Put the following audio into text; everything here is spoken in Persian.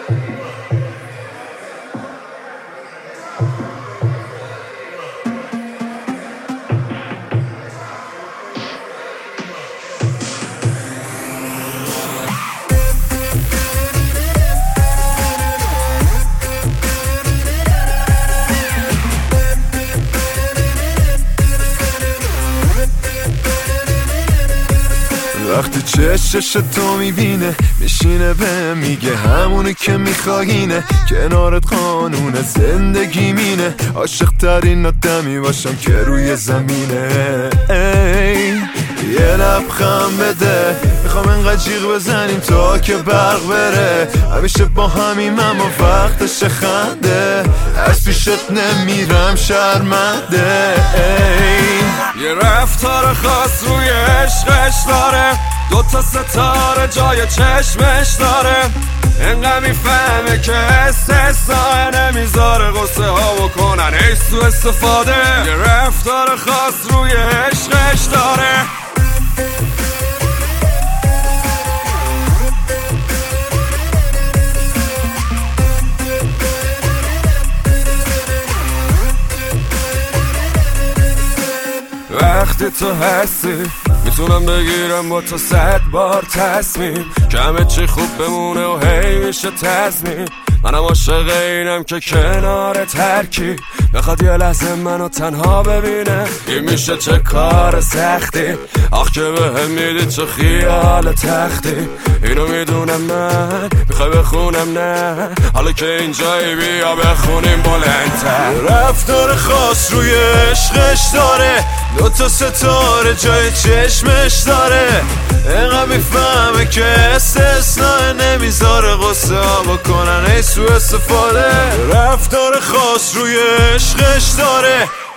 وقتی چشش تو میبینه میشینه به میگه همونی که میخواینه، کنارت قانون زندگی مینه، عاشق ترین آدمی باشم که روی زمینه. ای یه لبخند بده، میخوام انقدر جیغ بزنیم تا که برق بره، همیشه با همیم اما وقتش خنده، از پیشت نمیرم شرمنده. یه رفتار خاص روی عشقش داره، دوتا ستاره جای چشمش داره، انقدر میفهمه که استثناء نمیذاره غصه ها بکنن ای سو استفاده. یه رفتار خاص روی عشقش داره. وقتی تو هستی میتونم بگیرم با تو 100 بار تصمیم که همه چی خوب بمونه و هی میشه تضمین. منم عاشق اینم که کنار ترکی بخواد یه لحظه منو تنها ببینه. این میشه چه کار سختی، آخ که بهم میدی چه خیال تختی. اینو میدونم من میخوای بخونم نه، حالا که اینجایی بیا بخونیم بلندتر. رفتار خاص روی عشقش داره، دوتا ستاره جای چشمش داره، اینقدر میفهمه که استثناء نمیذاره غصه ها بکنن ای سو استفاده. رفتار خاص روی عشقش داره،